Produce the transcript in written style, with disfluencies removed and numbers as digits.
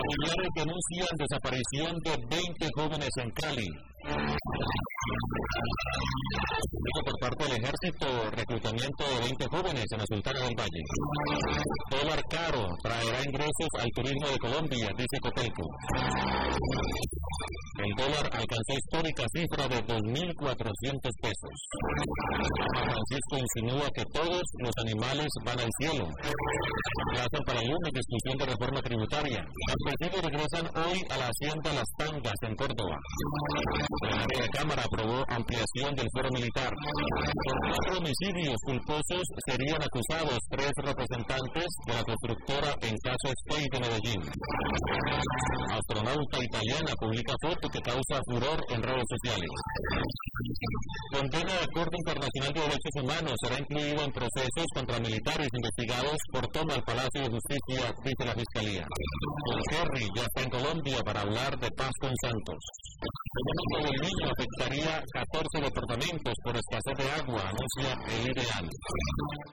Familiares denuncian desaparición de 20 jóvenes en Cali. Por parte del ejército, reclutamiento de 20 jóvenes en la Sultana del Valle. Dólar caro traerá ingresos al turismo de Colombia, dice Cotelco. El dólar alcanzó histórica cifra de 2.400 pesos. Francisco insinúa que todos los animales van al cielo. Plazan para el lunes discusión de reforma tributaria. Campesinos regresan hoy a la hacienda Las Tangas en Córdoba. La área de Cámara aprobó ampliación del fuero militar. Por 4 homicidios culposos serían acusados 3 representantes de la constructora en caso Space de Medellín. Astronauta italiana publica foto que causa furor en redes sociales. Condena de Corte Internacional de Derechos Humanos será incluido en procesos contra militares investigados por toma al Palacio de Justicia, dice la Fiscalía. Don Kerry ya está en Colombia para hablar de paz con Santos. El momento del niño afectaría 14 departamentos por escasez de agua, anuncia el IDEAN.